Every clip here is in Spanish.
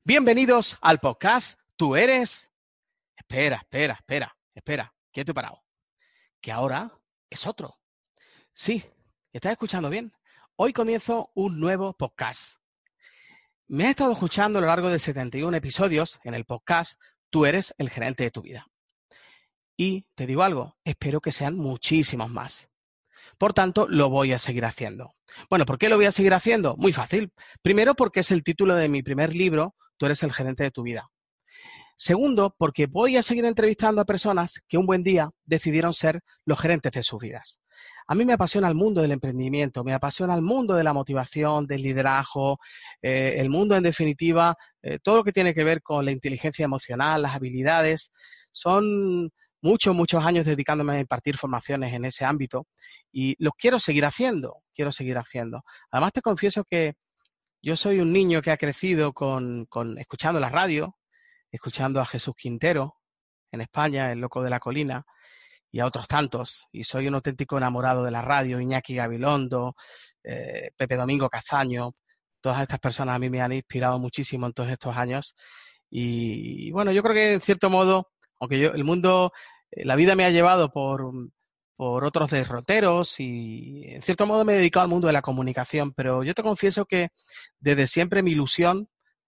Bienvenidos al podcast Tú eres... Espera, quieto y parado. Que ahora es otro. Sí, ¿estás escuchando bien? Hoy comienzo un nuevo podcast. Me has estado escuchando a lo largo de 71 episodios en el podcast Tú eres el gerente de tu vida. Y te digo algo, espero que sean muchísimos más. Por tanto, lo voy a seguir haciendo. Bueno, ¿por qué lo voy a seguir haciendo? Muy fácil. Primero, porque es el título de mi primer libro, Tú eres el gerente de tu vida. Segundo, porque voy a seguir entrevistando a personas que un buen día decidieron ser los gerentes de sus vidas. A mí me apasiona el mundo del emprendimiento, me apasiona el mundo de la motivación, del liderazgo, el mundo en definitiva, todo lo que tiene que ver con la inteligencia emocional, las habilidades. Son muchos años dedicándome a impartir formaciones en ese ámbito y los quiero seguir haciendo. Además te confieso que yo soy un niño que ha crecido con escuchando la radio, escuchando a Jesús Quintero en España, el loco de la colina, y a otros tantos. Y soy un auténtico enamorado de la radio, Iñaki Gabilondo, Pepe Domingo Castaño. Todas estas personas a mí me han inspirado muchísimo en todos estos años. Y bueno, yo creo que en cierto modo, aunque el mundo, la vida me ha llevado por otros derroteros y en cierto modo me he dedicado al mundo de la comunicación, pero yo te confieso que desde siempre mi ilusión,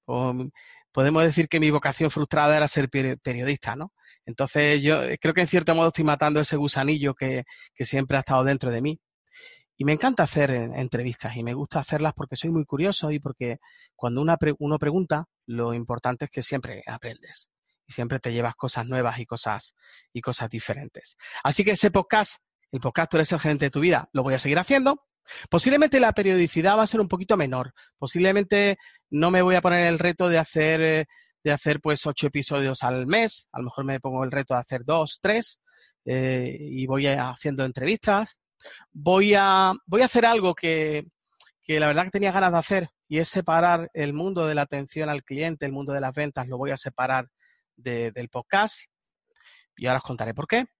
podemos decir que mi vocación frustrada era ser periodista, ¿no? Entonces yo creo que en cierto modo estoy matando ese gusanillo que siempre ha estado dentro de mí. Y me encanta hacer entrevistas y me gusta hacerlas porque soy muy curioso y porque cuando uno pregunta, lo importante es que siempre aprendes y siempre te llevas cosas nuevas y cosas diferentes. Así que ese podcast, el podcast Tú eres el gerente de tu vida, lo voy a seguir haciendo. Posiblemente la periodicidad va a ser un poquito menor. Posiblemente no me voy a poner el reto de hacer pues 8 episodios al mes. A lo mejor me pongo el reto de hacer 2, 3 y voy haciendo entrevistas. Voy a hacer algo que la verdad que tenía ganas de hacer y es separar el mundo de la atención al cliente, el mundo de las ventas, lo voy a separar del podcast y ahora os contaré por qué.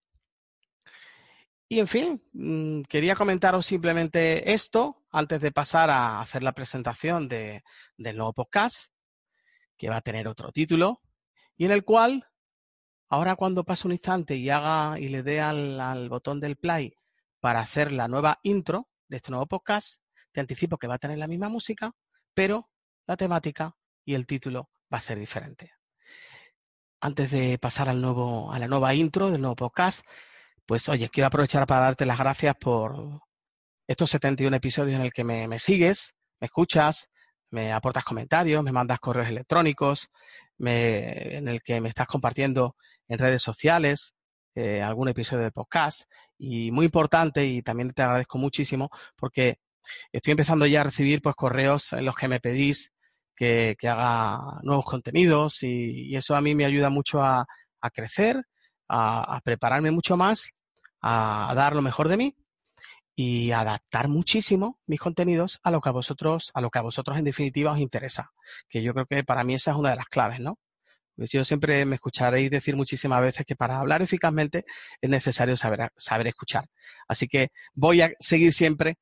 Y en fin, quería comentaros simplemente esto antes de pasar a hacer la presentación del nuevo podcast, que va a tener otro título, y en el cual, ahora cuando pase un instante y le dé al botón del play para hacer la nueva intro de este nuevo podcast, te anticipo que va a tener la misma música, pero la temática y el título va a ser diferente. Antes de pasar a la nueva intro del nuevo podcast, pues oye, quiero aprovechar para darte las gracias por estos 71 episodios en el que me sigues, me escuchas, me aportas comentarios, me mandas correos electrónicos, en el que me estás compartiendo en redes sociales algún episodio del podcast. Y muy importante, y también te agradezco muchísimo, porque estoy empezando ya a recibir pues correos en los que me pedís que haga nuevos contenidos y eso a mí me ayuda mucho a crecer, a prepararme mucho más, a dar lo mejor de mí y adaptar muchísimo mis contenidos a lo que a vosotros en definitiva os interesa, que yo creo que para mí esa es una de las claves, ¿no? Pues yo siempre me escucharéis decir muchísimas veces que para hablar eficazmente es necesario saber escuchar. Así que voy a seguir siempre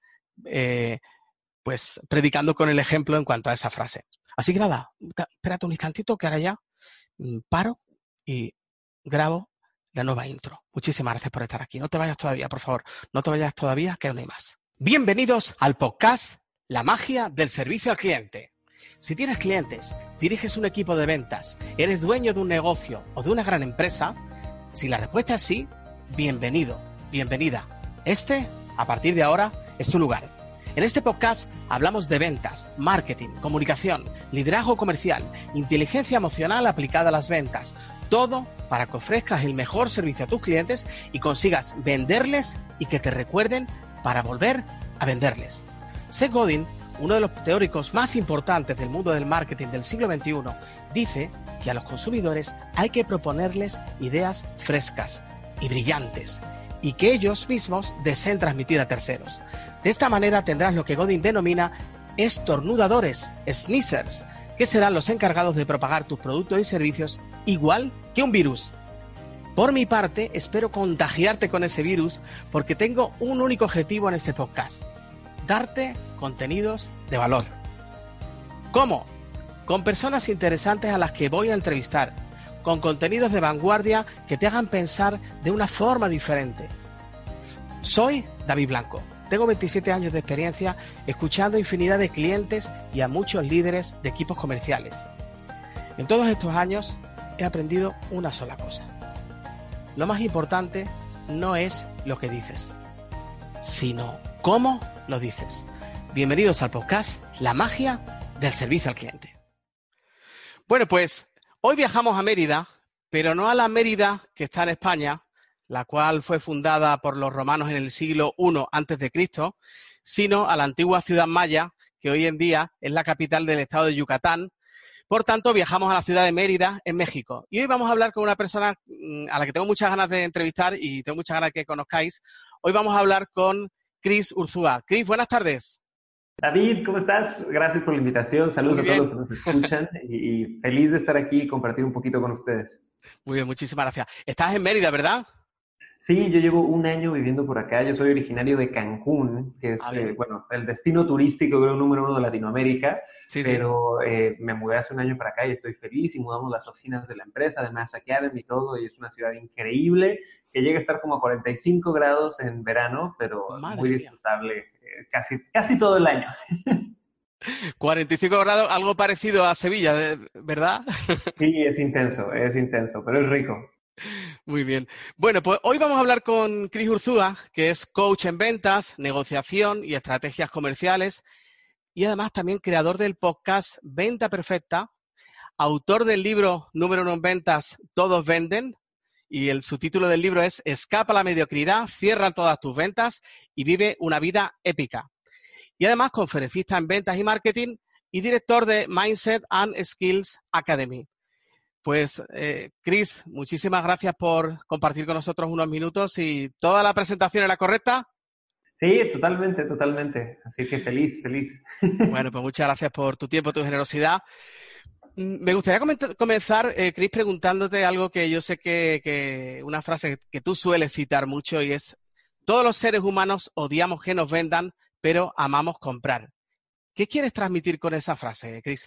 pues predicando con el ejemplo en cuanto a esa frase. Así que nada, espérate un instantito que ahora ya paro y grabo la nueva intro. Muchísimas gracias por estar aquí. No te vayas todavía, por favor. No te vayas todavía, que aún hay más. Bienvenidos al podcast La magia del servicio al cliente. Si tienes clientes, diriges un equipo de ventas, eres dueño de un negocio o de una gran empresa, si la respuesta es sí, bienvenido, bienvenida. A partir de ahora, es tu lugar. En este podcast hablamos de ventas, marketing, comunicación, liderazgo comercial, inteligencia emocional aplicada a las ventas. Todo para que ofrezcas el mejor servicio a tus clientes y consigas venderles y que te recuerden para volver a venderles. Seth Godin, uno de los teóricos más importantes del mundo del marketing del siglo XXI, dice que a los consumidores hay que proponerles ideas frescas y brillantes y que ellos mismos deseen transmitir a terceros. De esta manera tendrás lo que Godin denomina estornudadores, sneezers, que serán los encargados de propagar tus productos y servicios igual que un virus. Por mi parte, espero contagiarte con ese virus porque tengo un único objetivo en este podcast: darte contenidos de valor. ¿Cómo? con personas interesantes a las que voy a entrevistar, con contenidos de vanguardia que te hagan pensar de una forma diferente. Soy David Blanco, tengo 27 años de experiencia escuchando a infinidad de clientes y a muchos líderes de equipos comerciales. En todos estos años he aprendido una sola cosa. Lo más importante no es lo que dices, sino cómo lo dices. Bienvenidos al podcast La magia del servicio al cliente. Bueno, pues hoy viajamos a Mérida, pero no a la Mérida que está en España, la cual fue fundada por los romanos en el siglo I a.C., sino a la antigua ciudad maya, que hoy en día es la capital del estado de Yucatán. Por tanto, viajamos a la ciudad de Mérida, en México. Y hoy vamos a hablar con una persona a la que tengo muchas ganas de entrevistar y tengo muchas ganas de que conozcáis. Hoy vamos a hablar con Chris Urzúa. Chris, buenas tardes. David, ¿cómo estás? Gracias por la invitación. Saludos a todos los que nos escuchan y feliz de estar aquí y compartir un poquito con ustedes. Muy bien, muchísimas gracias. Estás en Mérida, ¿verdad? Sí, yo llevo un año viviendo por acá. Yo soy originario de Cancún, que es el destino turístico creo, número 1 de Latinoamérica. Sí, pero me mudé hace un año para acá y estoy feliz y mudamos las oficinas de la empresa, además Academy y todo, y es una ciudad increíble que llega a estar como a 45 grados en verano, pero muy disfrutable casi todo el año. 45 grados, algo parecido a Sevilla, ¿verdad? Sí, es intenso, pero es rico. Muy bien. Bueno, pues hoy vamos a hablar con Chris Urzúa, que es coach en ventas, negociación y estrategias comerciales, y además también creador del podcast Venta Perfecta, autor del libro número 1 en ventas, Todos Venden, y el subtítulo del libro es Escapa a la mediocridad, cierra todas tus ventas y vive una vida épica. Y además conferencista en ventas y marketing y director de Mindset and Skills Academy. Pues, Chris, muchísimas gracias por compartir con nosotros unos minutos. ¿Y toda la presentación era correcta? Sí, totalmente. Así que feliz. Bueno, pues muchas gracias por tu tiempo, tu generosidad. Me gustaría comenzar, Chris, preguntándote algo que yo sé que una frase que tú sueles citar mucho y es: todos los seres humanos odiamos que nos vendan, pero amamos comprar. ¿Qué quieres transmitir con esa frase, Chris?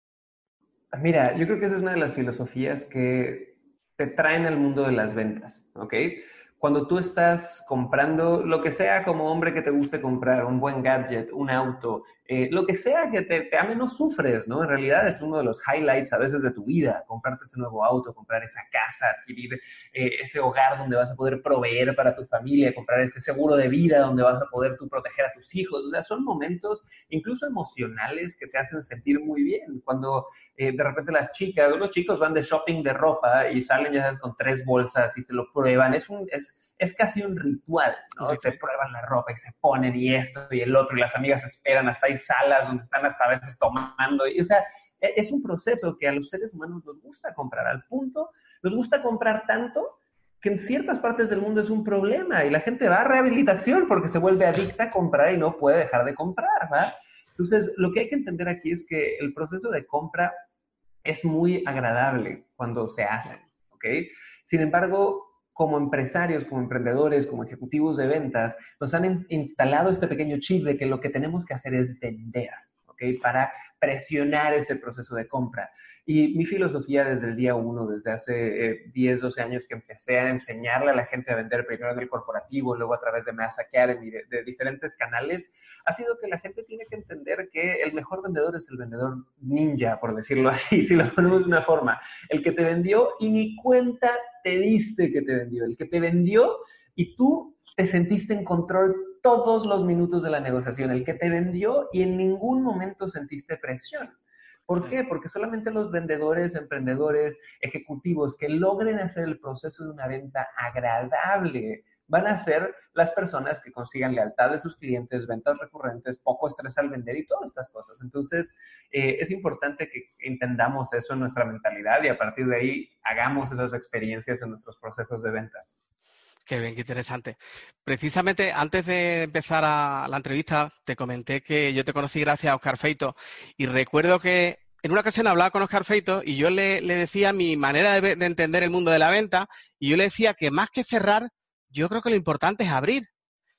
Mira, yo creo que esa es una de las filosofías que te traen al mundo de las ventas, ¿ok? Cuando tú estás comprando lo que sea como hombre que te guste comprar, un buen gadget, un auto, lo que sea que te ame, no sufres, ¿no? En realidad es uno de los highlights a veces de tu vida, comprarte ese nuevo auto, comprar esa casa, adquirir ese hogar donde vas a poder proveer para tu familia, comprar ese seguro de vida donde vas a poder tú proteger a tus hijos. O sea, son momentos incluso emocionales que te hacen sentir muy bien. Cuando de repente las chicas o los chicos van de shopping de ropa y salen ya sabes, con 3 bolsas y se lo prueban, es casi un ritual, ¿no? Sí. Se prueban la ropa y se ponen y esto y el otro y las amigas esperan, hasta hay salas donde están hasta a veces tomando, y, o sea, es un proceso que a los seres humanos nos gusta comprar, al punto, nos gusta comprar tanto que en ciertas partes del mundo es un problema y la gente va a rehabilitación porque se vuelve adicta a comprar y no puede dejar de comprar, ¿va? Entonces, lo que hay que entender aquí es que el proceso de compra es muy agradable cuando se hace, ¿ok? Sin embargo, como empresarios, como emprendedores, como ejecutivos de ventas, nos han instalado este pequeño chip de que lo que tenemos que hacer es vender, ¿ok? Para presionar ese proceso de compra. Y mi filosofía desde el día 1, desde hace 10, 12 años que empecé a enseñarle a la gente a vender primero en el corporativo, luego a través de Mass Academy, de diferentes canales, ha sido que la gente tiene que entender que el mejor vendedor es el vendedor ninja, por decirlo así, si lo ponemos de una forma. El que te vendió y ni cuenta te diste que te vendió. El que te vendió y tú te sentiste en control todos los minutos de la negociación. El que te vendió y en ningún momento sentiste presión. ¿Por qué? Porque solamente los vendedores, emprendedores, ejecutivos que logren hacer el proceso de una venta agradable van a ser las personas que consigan lealtad de sus clientes, ventas recurrentes, poco estrés al vender y todas estas cosas. Entonces, es importante que entendamos eso en nuestra mentalidad y a partir de ahí hagamos esas experiencias en nuestros procesos de ventas. Qué bien, qué interesante. Precisamente antes de empezar la entrevista, te comenté que yo te conocí gracias a Oscar Feito y recuerdo que en una ocasión hablaba con Oscar Feito y yo le decía mi manera de entender el mundo de la venta y yo le decía que más que cerrar, yo creo que lo importante es abrir.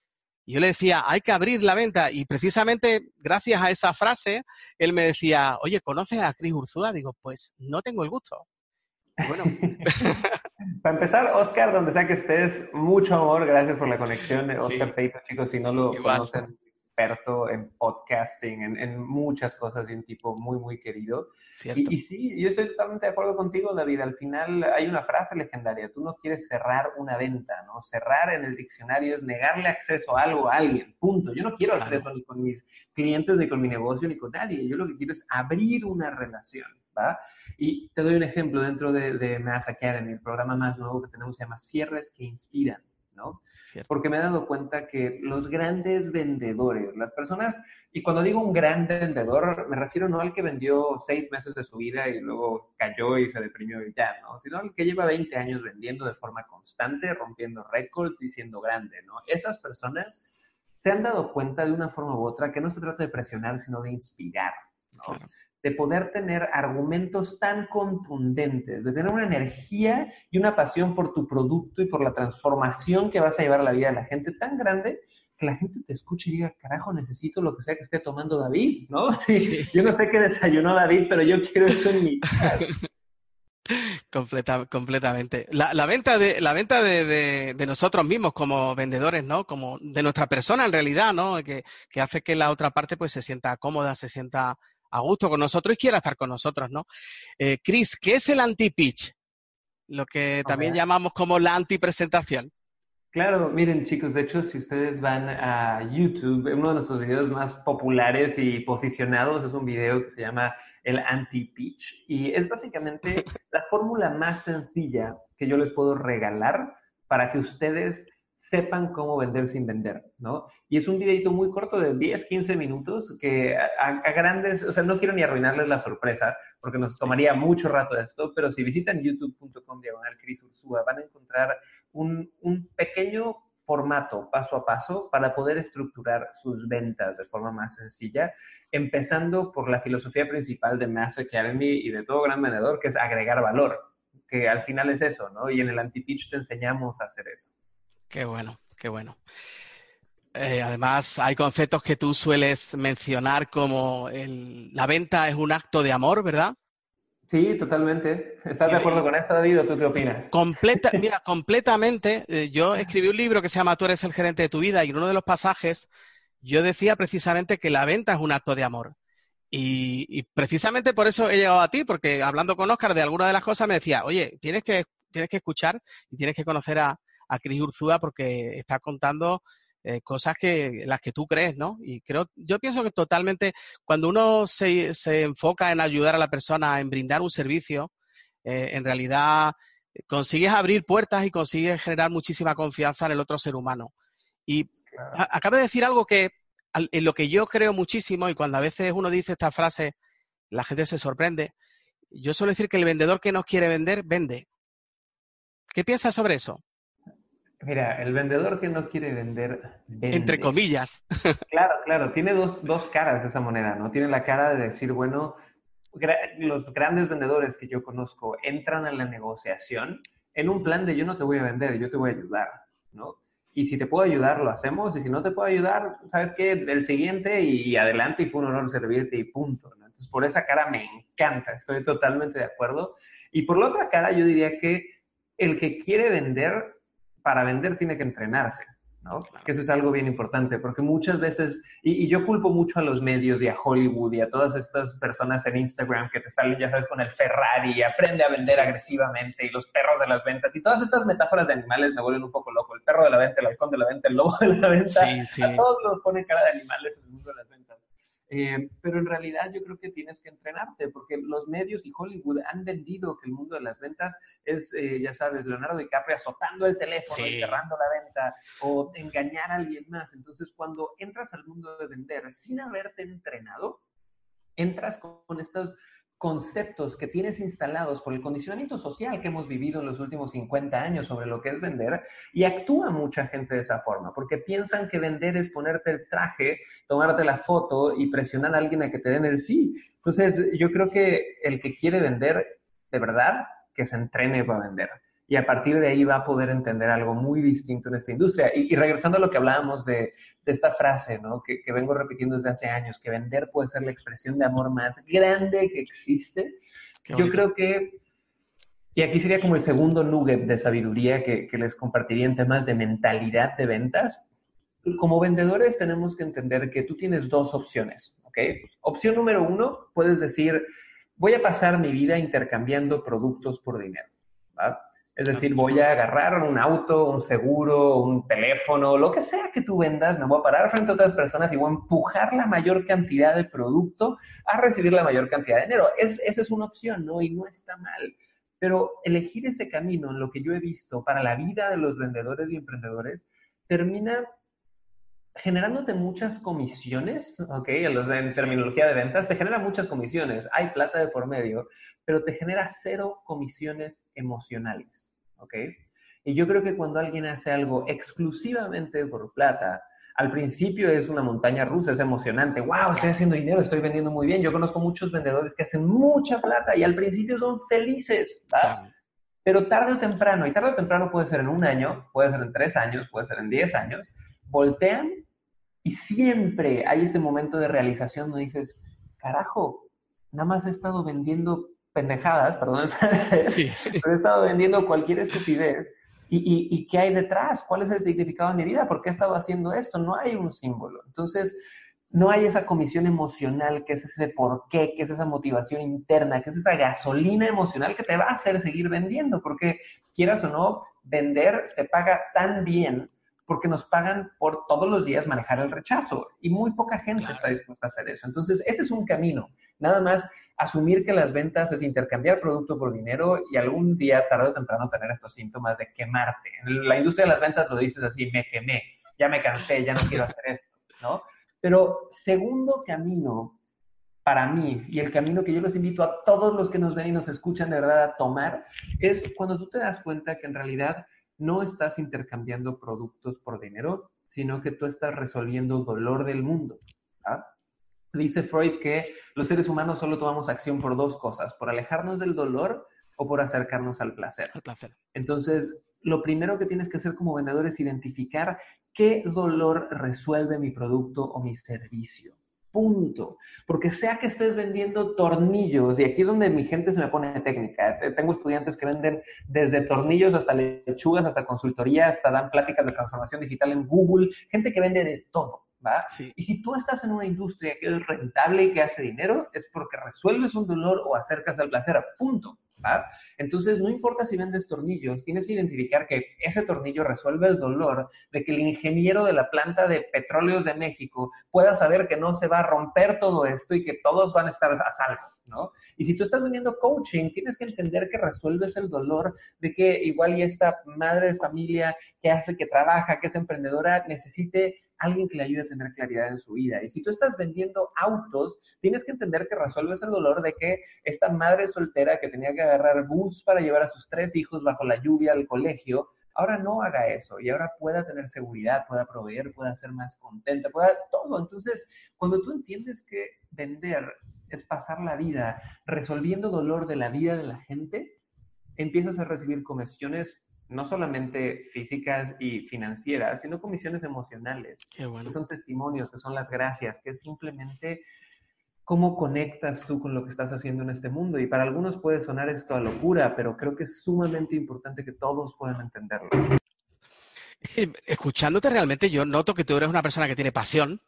Y yo le decía, hay que abrir la venta. Y precisamente gracias a esa frase, él me decía, oye, ¿conoces a Chris Urzúa? Digo, pues no tengo el gusto. Y bueno. Para empezar, Oscar, donde sea que estés, mucho amor, gracias por la conexión. Oscar Sí, Feito, chicos, si no lo igual, conocen, experto en podcasting, en muchas cosas y un tipo muy, muy querido. cierto. Y sí, yo estoy totalmente de acuerdo contigo, David. Al final hay una frase legendaria, tú no quieres cerrar una venta, ¿no? Cerrar en el diccionario es negarle acceso a algo a alguien, punto. Yo no quiero hacer Claro. eso ni con mis clientes, ni con mi negocio, ni con nadie. Yo lo que quiero es abrir una relación, ¿va? Y te doy un ejemplo dentro de Mass Academy, el programa más nuevo que tenemos se llama Cierres que Inspiran, ¿no? Cierto. Porque me he dado cuenta que los grandes vendedores, las personas, y cuando digo un gran vendedor, me refiero no al que vendió 6 meses de su vida y luego cayó y se deprimió y ya, ¿no? Sino al que lleva 20 años vendiendo de forma constante, rompiendo récords y siendo grande, ¿no? Esas personas se han dado cuenta de una forma u otra que no se trata de presionar, sino de inspirar, ¿no? Claro. De poder tener argumentos tan contundentes, de tener una energía y una pasión por tu producto y por la transformación que vas a llevar a la vida de la gente tan grande que la gente te escuche y diga, carajo, necesito lo que sea que esté tomando David, ¿no? Sí, Sí. yo no sé qué desayunó David, pero yo quiero eso en mi casa. Completamente. La venta de nosotros mismos como vendedores, ¿no? Como de nuestra persona en realidad, ¿no? Que hace que la otra parte pues se sienta cómoda, se sienta a gusto con nosotros y quiera estar con nosotros, ¿no? Chris, ¿qué es el anti-pitch? Lo que también Okay. llamamos como la antipresentación. Claro, miren chicos, de hecho si ustedes van a YouTube, uno de nuestros videos más populares y posicionados es un video que se llama el anti-pitch y es básicamente la fórmula más sencilla que yo les puedo regalar para que ustedes sepan cómo vender sin vender, ¿no? Y es un videito muy corto de 10, 15 minutos que a grandes, o sea, no quiero ni arruinarles la sorpresa porque nos Sí, tomaría mucho rato esto, pero si visitan youtube.com/Chris Ursúa van a encontrar un pequeño formato paso a paso para poder estructurar sus ventas de forma más sencilla, empezando por la filosofía principal de Mass Academy y de todo gran vendedor, que es agregar valor, que al final es eso, ¿no? Y en el anti-pitch te enseñamos a hacer eso. qué bueno, qué bueno. Además, hay conceptos que tú sueles mencionar como la venta es un acto de amor, ¿verdad? Sí, totalmente. ¿Estás de acuerdo Y con eso, David, o tú qué opinas? mira, completamente. Yo escribí un libro que se llama Tú eres el gerente de tu vida y en uno de los pasajes yo decía precisamente que la venta es un acto de amor. Y precisamente por eso he llegado a ti, porque hablando con Oscar de alguna de las cosas me decía, oye, tienes que escuchar y tienes que conocer a Chris Urzúa porque está contando cosas las que tú crees, ¿no? Y yo pienso que totalmente, cuando uno se enfoca en ayudar a la persona, en brindar un servicio, en realidad consigues abrir puertas y consigues generar muchísima confianza en el otro ser humano. Y Claro. acabas de decir algo que en lo que yo creo muchísimo y cuando a veces uno dice esta frase, la gente se sorprende. Yo suelo decir que el vendedor que no quiere vender, vende. ¿Qué piensas sobre eso? Mira, el vendedor que no quiere vender, Entre vende. comillas. Claro, claro, tiene dos caras de esa moneda, ¿no? Tiene la cara de decir, bueno, los grandes vendedores que yo conozco entran a la negociación en un plan de yo no te voy a vender, yo te voy a ayudar, ¿no? Y si te puedo ayudar, lo hacemos, y si no te puedo ayudar, ¿sabes qué? El siguiente y adelante, y fue un honor servirte y punto, ¿no? Entonces, por esa cara me encanta, estoy totalmente de acuerdo. Y por la otra cara, yo diría que el que quiere vender, para vender tiene que entrenarse, ¿no? Claro. Que eso es algo bien importante, porque muchas veces, y yo culpo mucho a los medios y a Hollywood y a todas estas personas en Instagram que te salen, ya sabes, con el Ferrari y aprende a vender Sí, agresivamente y los perros de las ventas y todas estas metáforas de animales me vuelven un poco loco. El perro de la venta, el halcón de la venta, el lobo de la venta, sí, a sí. todos los ponen cara de animales en el mundo de las ventas. Pero en realidad yo creo que tienes que entrenarte, porque los medios y Hollywood han vendido que el mundo de las ventas es, ya sabes, Leonardo DiCaprio azotando el teléfono y Sí. cerrando la venta o engañar a alguien más. Entonces, cuando entras al mundo de vender sin haberte entrenado, entras con estos conceptos que tienes instalados por el condicionamiento social que hemos vivido en los últimos 50 años sobre lo que es vender y actúa mucha gente de esa forma porque piensan que vender es ponerte el traje, tomarte la foto y presionar a alguien a que te den el sí. Entonces yo creo que el que quiere vender de verdad, que se entrene para vender. y a partir de ahí va a poder entender algo muy distinto en esta industria. Y regresando a lo que hablábamos de esta frase, ¿no? Que vengo repitiendo desde hace años, que vender puede ser la expresión de amor más grande que existe. Qué Yo bonito. creo que, y aquí sería como el segundo nugget de sabiduría que les compartiría en temas de mentalidad de ventas. Como vendedores tenemos que entender que tú tienes dos opciones, ¿ok? Opción número uno, puedes decir, voy a pasar mi vida intercambiando productos por dinero, ¿va? Es Claro. decir, voy a agarrar un auto, un seguro, un teléfono, lo que sea que tú vendas, me voy a parar frente a otras personas y voy a empujar la mayor cantidad de producto a recibir la mayor cantidad de dinero. Esa es una opción, ¿no? Y no está mal. Pero elegir ese camino, en lo que yo he visto para la vida de los vendedores y emprendedores, termina generándote muchas comisiones, ¿ok? En Sí, terminología de ventas, te genera muchas comisiones, hay plata de por medio, pero te genera cero comisiones emocionales, ¿ok? Y yo creo que cuando alguien hace algo exclusivamente por plata, al principio es una montaña rusa, es emocionante, wow, estoy claro. haciendo dinero, estoy vendiendo muy bien, yo conozco muchos vendedores que hacen mucha plata y al principio son felices, ¿va? Ya, Pero tarde o temprano, y tarde o temprano puede ser en un año, puede ser en 3 años, puede ser en 10 años, voltean y siempre hay este momento de realización donde dices, carajo, nada más he estado vendiendo pendejadas, perdón el francés, sí, pero he estado vendiendo cualquier estupidez. ¿Y qué hay detrás? ¿Cuál es el significado de mi vida? ¿Por qué he estado haciendo esto? No hay un símbolo. Entonces, no hay esa comisión emocional, que es ese porqué, que es esa motivación interna, que es esa gasolina emocional que te va a hacer seguir vendiendo, porque quieras o no, vender se paga tan bien porque nos pagan por todos los días manejar el rechazo y muy poca gente está claro. dispuesta a hacer eso. Entonces, este es un camino. Nada más asumir que las ventas es intercambiar producto por dinero y algún día, tarde o temprano, tener estos síntomas de quemarte. En la industria de las ventas lo dices así, me quemé, ya me cansé, ya no quiero hacer esto, ¿no? Pero segundo camino para mí, y el camino que yo los invito a todos los que nos ven y nos escuchan de verdad a tomar, es cuando tú te das cuenta que en realidad no estás intercambiando productos por dinero, sino que tú estás resolviendo dolor del mundo. ¿Ah? Dice Freud que los seres humanos solo tomamos acción por dos cosas, por alejarnos del dolor o por acercarnos al placer. Un placer. Entonces, lo primero que tienes que hacer como vendedor es identificar qué dolor resuelve mi producto o mi servicio. Punto. Porque sea que estés vendiendo tornillos, y aquí es donde mi gente se me pone técnica. Tengo estudiantes que venden desde tornillos hasta lechugas, hasta consultoría, hasta dan pláticas de transformación digital en Google, gente que vende de todo, ¿va? Sí, Y si tú estás en una industria que es rentable y que hace dinero, es porque resuelves un dolor o acercas al placer. Punto. ¿Va? Entonces, no importa si vendes tornillos, tienes que identificar que ese tornillo resuelve el dolor de que el ingeniero de la planta de petróleos de México pueda saber que no se va a romper todo esto y que todos van a estar a salvo, ¿no? Y si tú estás vendiendo coaching, tienes que entender que resuelves el dolor de que igual y esta madre de familia que hace, que trabaja, que es emprendedora, necesite alguien que le ayude a tener claridad en su vida. Y si tú estás vendiendo autos, tienes que entender que resuelves el dolor de que esta madre soltera que tenía que agarrar bus para llevar a sus 3 hijos bajo la lluvia al colegio, ahora no haga eso y ahora pueda tener seguridad, pueda proveer, pueda ser más contenta, pueda todo. Entonces, cuando tú entiendes que vender es pasar la vida resolviendo dolor de la vida de la gente, empiezas a recibir comisiones no solamente físicas y financieras, sino comisiones emocionales, qué que bueno. son testimonios, que son las gracias, que es simplemente cómo conectas tú con lo que estás haciendo en este mundo. Y para algunos puede sonar esto a locura, pero creo que es sumamente importante que todos puedan entenderlo. Es que, escuchándote realmente, yo noto que tú eres una persona que tiene pasión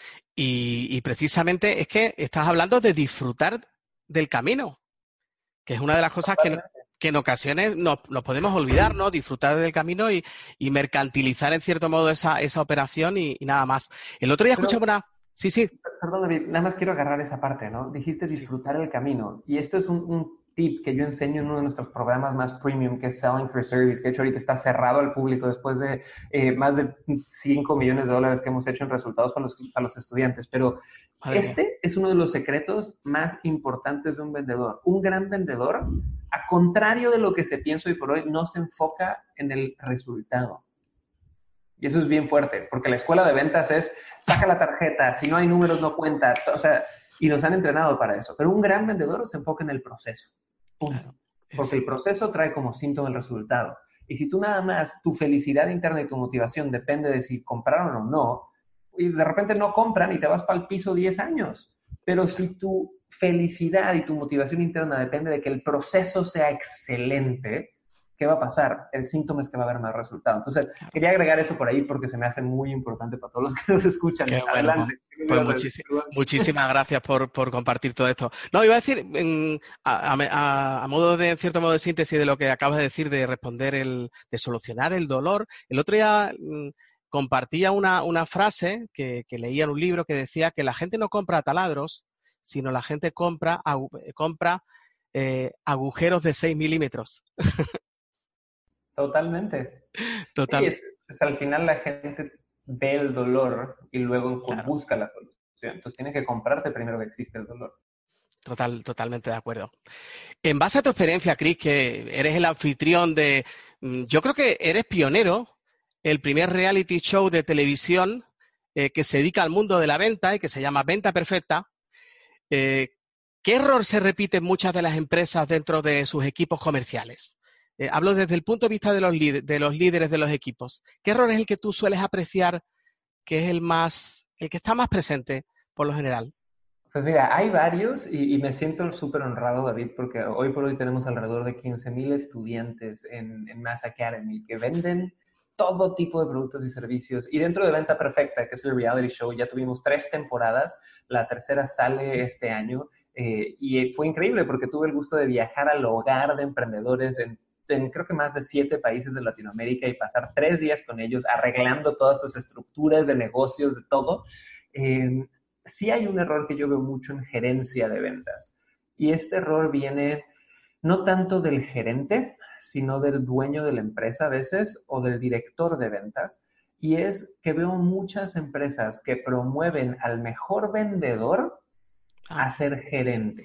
y precisamente es que estás hablando de disfrutar del camino, que es una de las cosas que en ocasiones nos podemos olvidar, ¿no? Disfrutar del camino y mercantilizar en cierto modo esa operación y nada más. El otro día Pero escuchaba una... Sí, sí, perdón, David, nada más quiero agarrar esa parte, ¿no? Dijiste sí. disfrutar el camino. Y esto es un tip que yo enseño en uno de nuestros programas más premium, que es Selling for Service, que de hecho ahorita está cerrado al público después de más de $5 millones que hemos hecho en resultados para los estudiantes. Pero Madre mía. este es uno de los secretos más importantes de un vendedor. Un gran vendedor, a contrario de lo que se piensa hoy por hoy, no se enfoca en el resultado. Y eso es bien fuerte, porque la escuela de ventas es, saca la tarjeta, si no hay números no cuenta, o sea, y nos han entrenado para eso. Pero un gran vendedor se enfoca en el proceso. Claro. Punto. porque el exacto. proceso trae como síntoma el resultado. Y si tú nada más, tu felicidad interna y tu motivación depende de si compraron o no, y de repente no compran y te vas para el piso 10 años. Pero Claro. si tu felicidad y tu motivación interna depende de que el proceso sea excelente, ¿qué va a pasar? El síntoma es que va a haber más resultado. Entonces, Claro. quería agregar eso por ahí porque se me hace muy importante para todos los que nos escuchan. Qué bueno, Adelante. ¿Qué me pues ibas a decir? Perdón. muchísimas gracias por compartir todo esto. No, iba a decir, a modo de, en cierto modo de síntesis de lo que acabas de decir, de responder, de solucionar el dolor. El otro día compartía una frase que leía en un libro que decía que la gente no compra taladros, sino la gente compra agujeros de 6 milímetros. Totalmente. Sí, Total, al final la gente ve el dolor y luego claro. busca la solución. Entonces tienes que comprarte primero que existe el dolor. Totalmente de acuerdo. En base a tu experiencia, Chris, que eres el anfitrión yo creo que eres pionero, el primer reality show de televisión que se dedica al mundo de la venta y que se llama Venta Perfecta. Eh, ¿Qué error se repite en muchas de las empresas dentro de sus equipos comerciales? Hablo desde el punto de vista de los líderes de los equipos. ¿Qué error es el que tú sueles apreciar que es el que está más presente por lo general? Pues mira, hay varios y me siento súper honrado, David, porque hoy por hoy tenemos alrededor de 15,000 estudiantes en Mass Academy que venden todo tipo de productos y servicios. Y dentro de Venta Perfecta, que es el reality show, ya tuvimos 3 temporadas, la tercera sale este año y fue increíble porque tuve el gusto de viajar al hogar de emprendedores en creo que más de 7 países de Latinoamérica y pasar 3 días con ellos arreglando todas sus estructuras de negocios, de todo. Eh, sí hay un error que yo veo mucho en gerencia de ventas. Y este error viene no tanto del gerente, sino del dueño de la empresa a veces o del director de ventas. Y es que veo muchas empresas que promueven al mejor vendedor Ah, a ser gerente.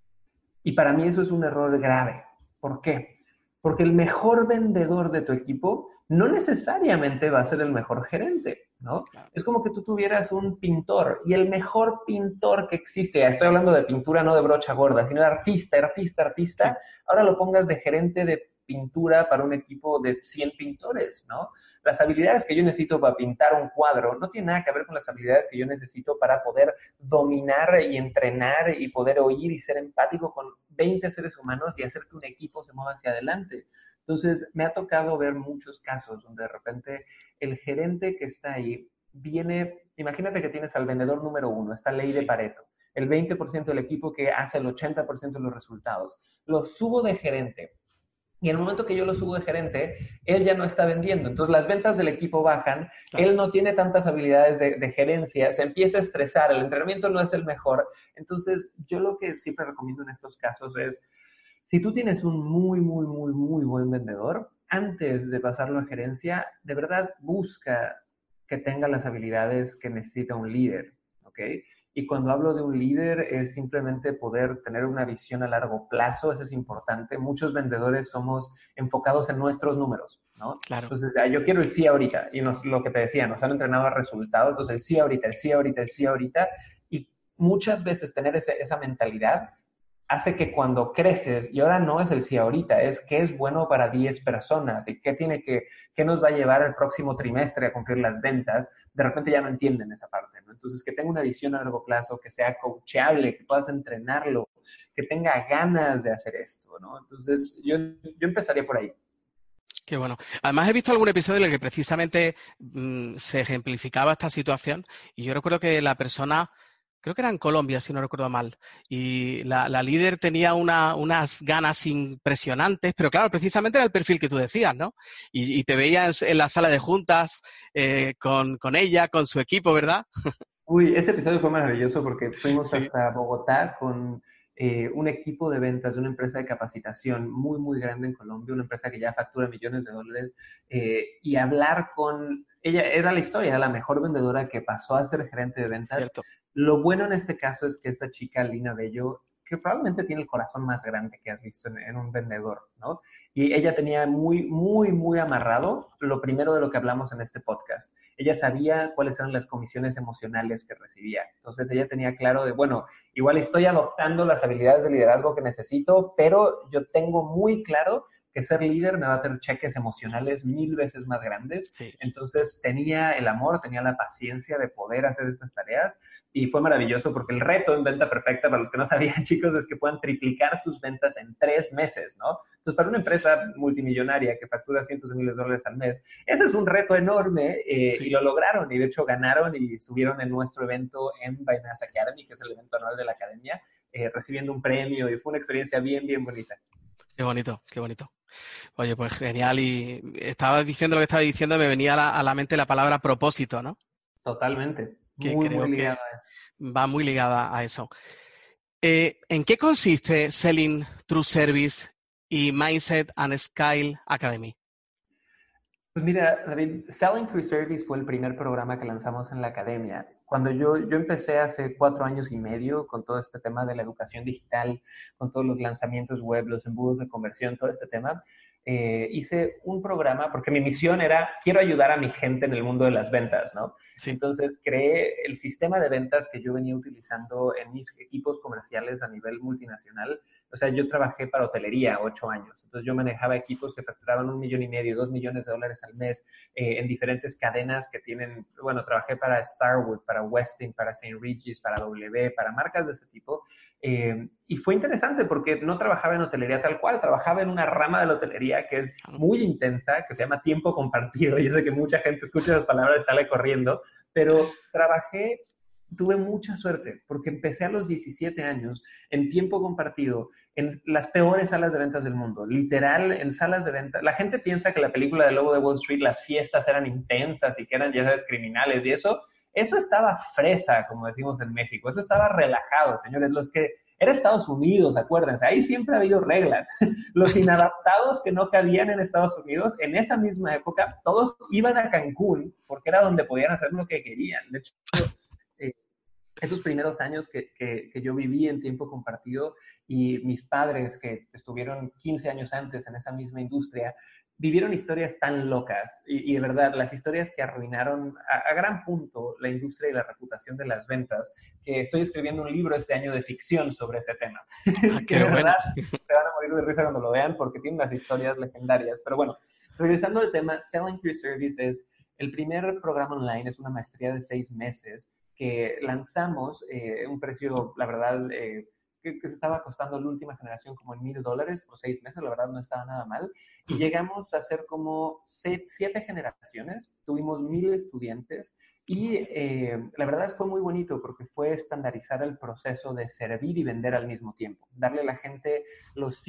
Y para mí eso es un error grave. ¿Por qué? Porque el mejor vendedor de tu equipo no necesariamente va a ser el mejor gerente, ¿no? claro. Es como que tú tuvieras un pintor y el mejor pintor que existe, estoy hablando de pintura, no de brocha gorda, sino de Sí, artista, ahora lo pongas de gerente de pintura para un equipo de 100 pintores, ¿no? Las habilidades que yo necesito para pintar un cuadro no tienen nada que ver con las habilidades que yo necesito para poder dominar y entrenar y poder oír y ser empático con 20 seres humanos y hacer que un equipo se mueva hacia adelante. Entonces, me ha tocado ver muchos casos donde de repente el gerente que está ahí viene, imagínate que tienes al vendedor número uno, esta ley de sí. Pareto, el 20% del equipo que hace el 80% de los resultados. Lo subo de gerente y en el momento que yo lo subo de gerente, él ya no está vendiendo. Entonces las ventas del equipo bajan, Claro. él no tiene tantas habilidades de gerencia, se empieza a estresar, el entrenamiento no es el mejor. Entonces yo lo que siempre recomiendo en estos casos es, si tú tienes un muy buen vendedor, antes de pasarlo a gerencia, de verdad busca que tenga las habilidades que necesita un líder, ¿ok? Y cuando hablo de un líder es simplemente poder tener una visión a largo plazo, eso es importante. Muchos vendedores somos enfocados en nuestros números, ¿no? Claro. Entonces, yo quiero el sí ahorita, y lo que te decía, nos han entrenado a resultados, entonces el sí ahorita, el sí ahorita, el sí ahorita, y muchas veces tener esa mentalidad hace que cuando creces, y ahora no es el sí ahorita, es qué es bueno para 10 personas y qué nos va a llevar el próximo trimestre a cumplir las ventas, de repente ya no entienden esa parte, ¿no? Entonces, que tenga una visión a largo plazo, que sea coachable, que puedas entrenarlo, que tenga ganas de hacer esto, ¿no? Entonces, yo empezaría por ahí. Qué bueno. Además, he visto algún episodio en el que precisamente se ejemplificaba esta situación y yo recuerdo que la persona, creo que era en Colombia, si no recuerdo mal, y la líder tenía unas ganas impresionantes, pero claro, precisamente era el perfil que tú decías, ¿no? Y te veías en la sala de juntas con ella, con su equipo, ¿verdad? Uy, ese episodio fue maravilloso porque fuimos Sí, hasta Bogotá con un equipo de ventas de una empresa de capacitación muy grande en Colombia, una empresa que ya factura millones de dólares, y hablar con ella, era la historia, era la mejor vendedora que pasó a ser gerente de ventas. cierto. Lo bueno en este caso es que esta chica, Lina Bello, que probablemente tiene el corazón más grande que has visto en un vendedor, ¿no? Y ella tenía muy amarrado lo primero de lo que hablamos en este podcast. Ella sabía cuáles eran las comisiones emocionales que recibía. Entonces ella tenía claro de, bueno, igual estoy adoptando las habilidades de liderazgo que necesito, pero yo tengo muy claro que ser líder me va a hacer cheques emocionales 1000 veces más grandes. Sí. Entonces tenía el amor, tenía la paciencia de poder hacer estas tareas y fue maravilloso porque el reto en Venta Perfecta, para los que no sabían, chicos, es que puedan triplicar sus ventas en 3 meses, ¿no? Entonces, para una empresa multimillonaria que factura cientos de miles de dólares al mes, ese es un reto enorme Sí. y lo lograron y de hecho ganaron y estuvieron en nuestro evento en Binance Academy, que es el evento anual de la academia, recibiendo un premio y fue una experiencia bien bonita. Qué bonito, qué bonito. Oye, pues genial. Y estabas diciendo lo que estabas diciendo, me venía a la mente la palabra propósito, ¿no? Totalmente. Que Muy creo ligado que a eso. va muy ligada a eso. ¿En qué consiste Selling True Service y Mindset and Scale Academy? Pues mira, David, Selling Through Service fue el primer programa que lanzamos en la academia. Cuando yo empecé hace 4 años y medio con todo este tema de la educación digital, con todos los lanzamientos web, los embudos de conversión, todo este tema, hice un programa porque mi misión era, quiero ayudar a mi gente en el mundo de las ventas, ¿no? Sí. Entonces creé el sistema de ventas que yo venía utilizando en mis equipos comerciales a nivel multinacional. O sea, yo trabajé para hotelería 8 años, entonces yo manejaba equipos que facturaban 1,5 millones, 2 millones de dólares al mes en diferentes cadenas que tienen, bueno, trabajé para Starwood, para Westin, para St. Regis, para W, para marcas de ese tipo. Y fue interesante porque no trabajaba en hotelería tal cual, trabajaba en una rama de la hotelería que es muy intensa, que se llama tiempo compartido. Yo sé que mucha gente escucha esas palabras y sale corriendo, pero tuve mucha suerte porque empecé a los 17 años en tiempo compartido en las peores salas de ventas del mundo, literal en salas de ventas. La gente piensa que la película de Lobo de Wall Street, las fiestas eran intensas y que eran, ya sabes, criminales y eso estaba fresa, como decimos en México, eso estaba relajado, señores, era Estados Unidos, acuérdense, ahí siempre ha habido reglas. Los inadaptados que no cabían en Estados Unidos, en esa misma época, todos iban a Cancún porque era donde podían hacer lo que querían. De hecho, esos primeros años que yo viví en tiempo compartido y mis padres que estuvieron 15 años antes en esa misma industria, vivieron historias tan locas y de verdad, las historias que arruinaron a gran punto la industria y la reputación de las ventas, que estoy escribiendo un libro este año de ficción sobre ese tema. Que Qué de bueno. verdad se van a morir de risa cuando lo vean porque tienen unas historias legendarias. Pero bueno, regresando al tema, Selling Through Service es el primer programa online, es una maestría de 6 meses que lanzamos un precio, la verdad, que se estaba costando la última generación como en $1,000 por 6 meses, la verdad no estaba nada mal. Y llegamos a hacer como 7 generaciones, tuvimos 1,000 estudiantes y la verdad fue muy bonito porque fue estandarizar el proceso de servir y vender al mismo tiempo. Darle a la gente las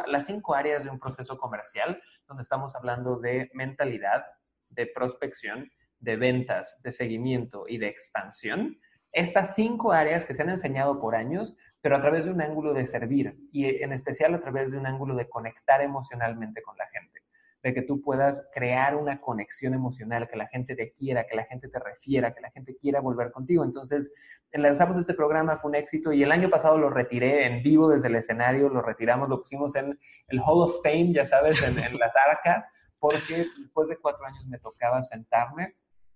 5 áreas de un proceso comercial, donde estamos hablando de mentalidad, de prospección, de ventas, de seguimiento y de expansión. Estas 5 áreas que se han enseñado por años, pero a través de un ángulo de servir y en especial a través de un ángulo de conectar emocionalmente con la gente, de que tú puedas crear una conexión emocional, que la gente te quiera, que la gente te refiera, que la gente quiera volver contigo. Entonces, lanzamos este programa, fue un éxito y el año pasado lo retiré en vivo desde el escenario, lo retiramos, lo pusimos en el Hall of Fame, ya sabes, en las arcas, porque después de 4 años me tocaba sentarme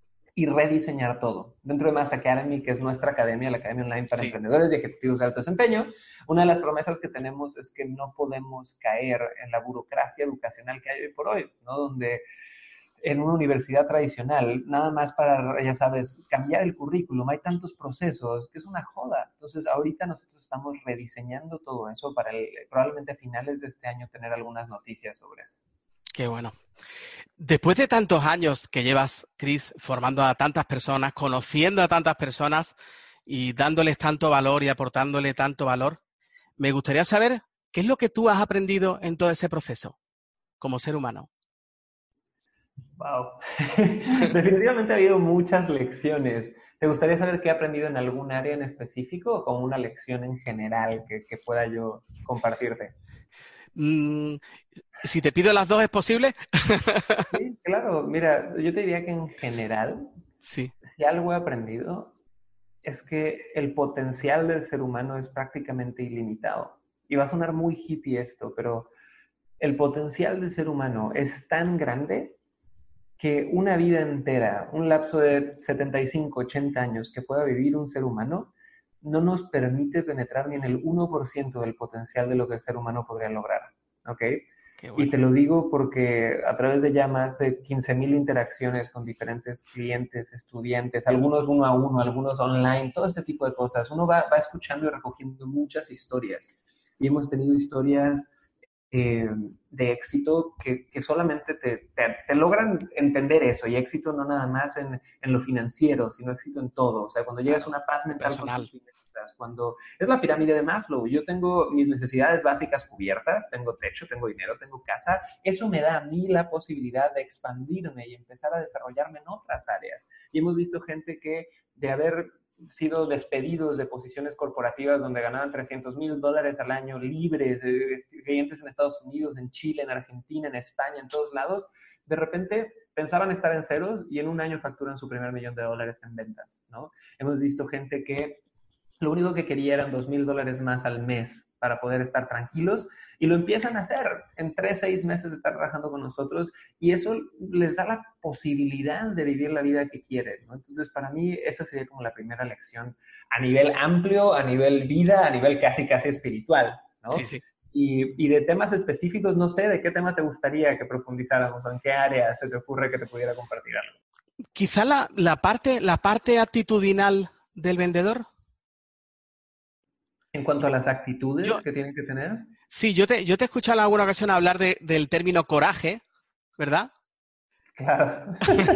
y rediseñar todo. Dentro de Mass Academy, que es nuestra academia, la academia online para emprendedores y ejecutivos de alto desempeño, una de las promesas que tenemos es que no podemos caer en la burocracia educacional que hay hoy por hoy, ¿no? Donde en una universidad tradicional, nada más para, ya sabes, cambiar el currículum, hay tantos procesos que es una joda. Entonces, ahorita nosotros estamos rediseñando todo eso para probablemente a finales de este año tener algunas noticias sobre eso. Qué bueno. Después de tantos años que llevas, Chris, formando a tantas personas, conociendo a tantas personas y dándoles tanto valor y aportándole tanto valor, me gustaría saber qué es lo que tú has aprendido en todo ese proceso como ser humano. Wow. Definitivamente ha habido muchas lecciones. ¿Te gustaría saber qué he aprendido en algún área en específico o como una lección en general que pueda yo compartirte? Si te pido las dos, ¿es posible? Sí, claro. Mira, yo te diría que en general, Sí. si algo he aprendido, es que el potencial del ser humano es prácticamente ilimitado. Y va a sonar muy hippie esto, pero el potencial del ser humano es tan grande que una vida entera, un lapso de 75, 80 años que pueda vivir un ser humano, no nos permite penetrar ni en el 1% del potencial de lo que el ser humano podría lograr. ¿Ok? Qué Y bueno. te lo digo porque a través de ya más de 15,000 interacciones con diferentes clientes, estudiantes, algunos uno a uno, algunos online, todo este tipo de cosas, uno va escuchando y recogiendo muchas historias. Y hemos tenido historias eh, de éxito que solamente te logran entender eso. Y éxito no nada más en lo financiero, sino éxito en todo. O sea, cuando llegas a Claro, una paz mental con tus personal. finanzas, cuando es la pirámide de Maslow, yo tengo mis necesidades básicas cubiertas, tengo techo, tengo dinero, tengo casa, eso me da a mí la posibilidad de expandirme y empezar a desarrollarme en otras áreas. Y hemos visto gente que de haber sido despedidos de posiciones corporativas donde ganaban $300,000 al año libres, clientes en Estados Unidos, en Chile, en Argentina, en España, en todos lados, de repente pensaban estar en ceros y en un año facturan su primer $1,000,000 en ventas, ¿no? Hemos visto gente que lo único que quería eran $2,000 más al mes para poder estar tranquilos y lo empiezan a hacer en 3, 6 meses de estar trabajando con nosotros y eso les da la posibilidad de vivir la vida que quieren, ¿no? Entonces, para mí, esa sería como la primera lección a nivel amplio, a nivel vida, a nivel casi, casi espiritual, Sí, ¿no? sí. Y de temas específicos, no sé, ¿de qué tema te gustaría que profundizáramos? ¿O en qué área se te ocurre que te pudiera compartir algo? Quizá la parte actitudinal del vendedor. En cuanto a las Yo, actitudes que tienen que tener. sí, yo te he escuchado en alguna ocasión hablar del término coraje, ¿verdad? Claro.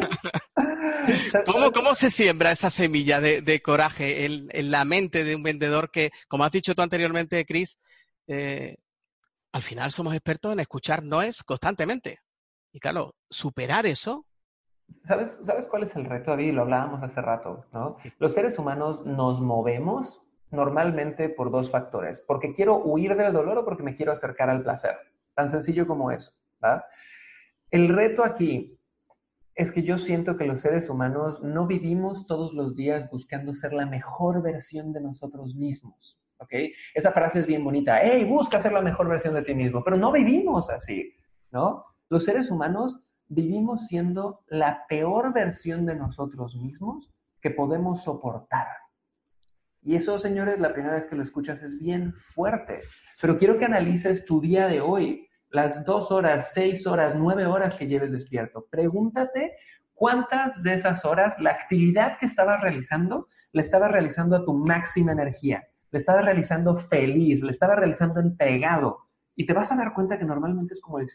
¿Cómo se siembra esa semilla de coraje en la mente de un vendedor que, como has dicho tú anteriormente, Chris, eh, al final somos expertos en escuchar noes constantemente? Y claro, superar eso. ¿Sabes cuál es el reto, David? Lo hablábamos hace rato, ¿no? Los seres humanos nos movemos normalmente por dos factores. Porque quiero huir del dolor o porque me quiero acercar al placer. Tan sencillo como eso, ¿verdad? El reto aquí es que yo siento que los seres humanos no vivimos todos los días buscando ser la mejor versión de nosotros mismos, ¿ok? Esa frase es bien bonita. ¡Hey, busca ser la mejor versión de ti mismo! Pero no vivimos así, ¿no? Los seres humanos vivimos siendo la peor versión de nosotros mismos que podemos soportar. Y eso, señores, la primera vez que lo escuchas es bien fuerte. Pero quiero que analices tu día de hoy, las 2 horas, 6 horas, 9 horas que lleves despierto. Pregúntate cuántas de esas horas, la actividad que estabas realizando, la estabas realizando a tu máxima energía, la estabas realizando feliz, la estabas realizando entregado. Y te vas a dar cuenta que normalmente es como el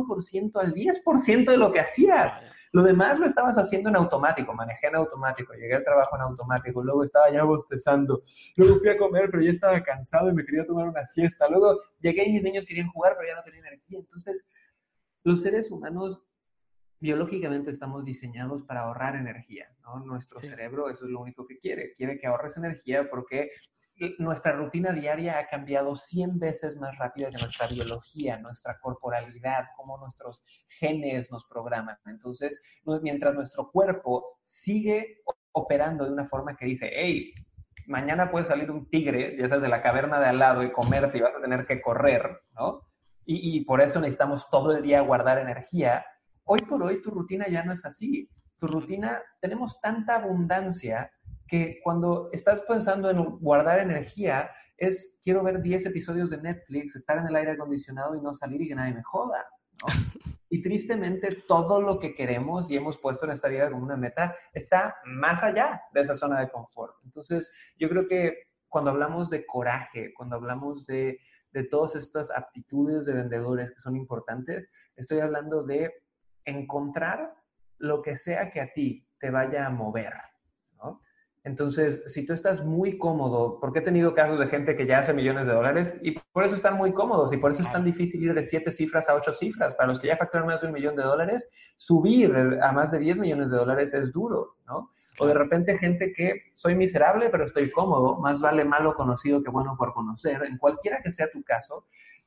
5% al 10% de lo que hacías. Vaya. Lo demás lo estabas haciendo en automático, manejé en automático, llegué al trabajo en automático, luego estaba ya bostezando, luego fui a comer, pero ya estaba cansado y me quería tomar una siesta, luego llegué y mis niños querían jugar, pero ya no tenía energía. Entonces, los seres humanos biológicamente estamos diseñados para ahorrar energía, ¿no? Nuestro Sí. cerebro eso es lo único que quiere que ahorres energía porque nuestra rutina diaria ha cambiado 100 veces más rápida que nuestra biología, nuestra corporalidad, cómo nuestros genes nos programan. Entonces, mientras nuestro cuerpo sigue operando de una forma que dice, hey, mañana puede salir un tigre, ya sabes, de la caverna de al lado y comerte y vas a tener que correr, ¿no? Y por eso necesitamos todo el día guardar energía. Hoy por hoy tu rutina ya no es así. Tu rutina, tenemos tanta abundancia que cuando estás pensando en guardar energía, es quiero ver 10 episodios de Netflix, estar en el aire acondicionado y no salir y que nadie me joda, ¿no? Y tristemente todo lo que queremos y hemos puesto en esta vida como una meta está más allá de esa zona de confort. Entonces, yo creo que cuando hablamos de coraje, cuando hablamos de todas estas aptitudes de vendedores que son importantes, estoy hablando de encontrar lo que sea que a ti te vaya a mover, ¿no? Entonces, si tú estás muy cómodo, porque he tenido casos de gente que ya hace millones de dólares y por eso están muy cómodos y por eso es tan Claro. difícil ir de 7 cifras a 8 cifras. Para los que ya facturan más de $1,000,000, subir a más de $10,000,000 es duro, ¿no? O de Claro. repente gente que soy miserable pero estoy cómodo, más vale malo conocido que bueno por conocer. En cualquiera que sea tu caso,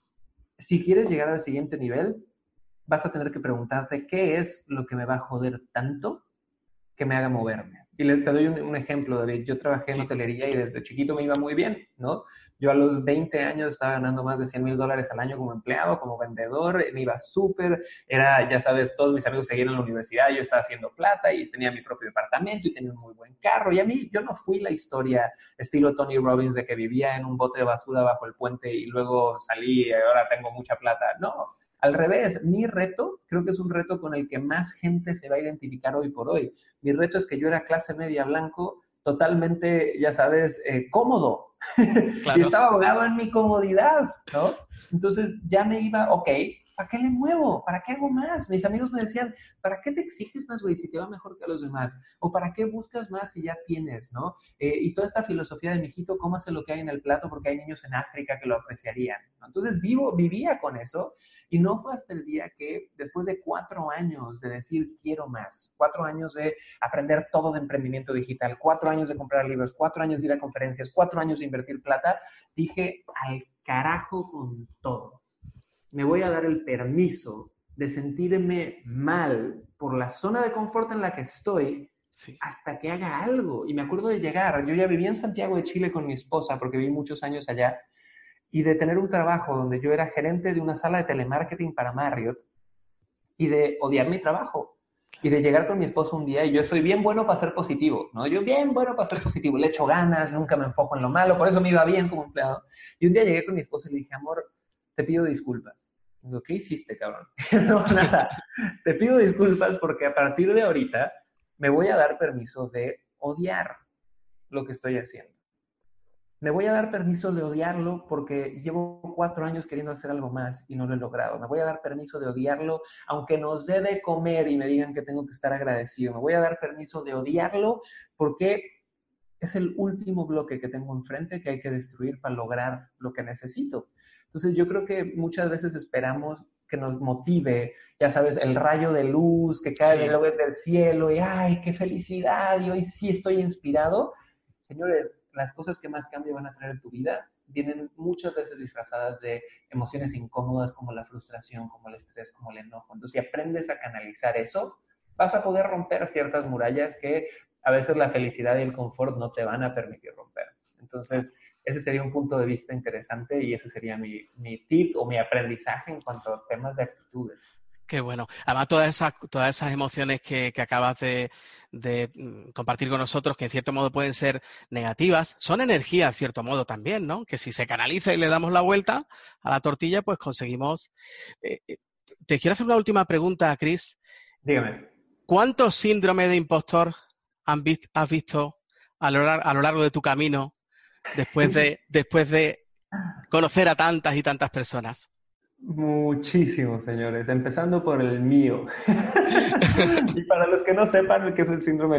si quieres llegar al siguiente nivel, vas a tener que preguntarte qué es lo que me va a joder tanto que me haga moverme. Y te doy un ejemplo, David. Yo trabajé en Sí, hotelería y desde chiquito me iba muy bien, ¿no? Yo a los 20 años estaba ganando más de $100,000 al año como empleado, como vendedor, me iba súper, era, ya sabes, todos mis amigos seguían en la universidad, yo estaba haciendo plata y tenía mi propio departamento y tenía un muy buen carro. Y a mí, yo no fui la historia estilo Tony Robbins de que vivía en un bote de basura bajo el puente y luego salí y ahora tengo mucha plata. No, al revés, mi reto creo que es un reto con el que más gente se va a identificar hoy por hoy. Mi reto es que yo era clase media blanco, totalmente, ya sabes, cómodo. Y claro. estaba ahogado en mi comodidad, ¿no? Entonces ya me iba, ok, ¿para qué le muevo? ¿Para qué hago más? Mis amigos me decían, ¿para qué te exiges más, güey, si te va mejor que a los demás? ¿O para qué buscas más si ya tienes, ¿no? Y toda esta filosofía de, mijito, cómase lo que hay en el plato porque hay niños en África que lo apreciarían, ¿no? Entonces vivía con eso y no fue hasta el día que, después de 4 años de decir quiero más, 4 años de aprender todo de emprendimiento digital, 4 años de comprar libros, 4 años de ir a conferencias, 4 años de invertir plata, dije al carajo con todo. Me voy a dar el permiso de sentirme mal por la zona de confort en la que estoy Sí. hasta que haga algo. Y me acuerdo de llegar, yo ya vivía en Santiago de Chile con mi esposa porque viví muchos años allá, y de tener un trabajo donde yo era gerente de una sala de telemarketing para Marriott y de odiar mi trabajo. Y de llegar con mi esposo un día y yo soy bien bueno para ser positivo, ¿no? Yo bien bueno para ser positivo, le echo ganas, nunca me enfoco en lo malo, por eso me iba bien como empleado. Y un día llegué con mi esposo y le dije, amor, te pido disculpas. Digo, ¿qué hiciste, cabrón? No, nada. Te pido disculpas porque a partir de ahorita me voy a dar permiso de odiar lo que estoy haciendo. Me voy a dar permiso de odiarlo porque llevo 4 años queriendo hacer algo más y no lo he logrado. Me voy a dar permiso de odiarlo aunque nos dé de comer y me digan que tengo que estar agradecido. Me voy a dar permiso de odiarlo porque es el último bloque que tengo enfrente que hay que destruir para lograr lo que necesito. Entonces yo creo que muchas veces esperamos que nos motive, ya sabes, el rayo de luz que cae Sí. del cielo y ¡ay, qué felicidad! Y hoy sí estoy inspirado. Señores, las cosas que más cambio van a traer en tu vida vienen muchas veces disfrazadas de emociones incómodas como la frustración, como el estrés, como el enojo. Entonces, si aprendes a canalizar eso, vas a poder romper ciertas murallas que a veces la felicidad y el confort no te van a permitir romper. Entonces, ese sería un punto de vista interesante y ese sería mi tip o mi aprendizaje en cuanto a temas de actitudes. Qué bueno. Además, todas esas emociones que acabas de compartir con nosotros, que en cierto modo pueden ser negativas, son energía en cierto modo también, ¿no? Que si se canaliza y le damos la vuelta a la tortilla, pues conseguimos. eh, eh, Te quiero hacer una última pregunta, Chris. Dígame. ¿Cuántos síndromes de impostor has visto a lo largo de tu camino después de conocer a tantas y tantas personas? Muchísimos, señores, empezando por el mío. Y para los que no sepan qué es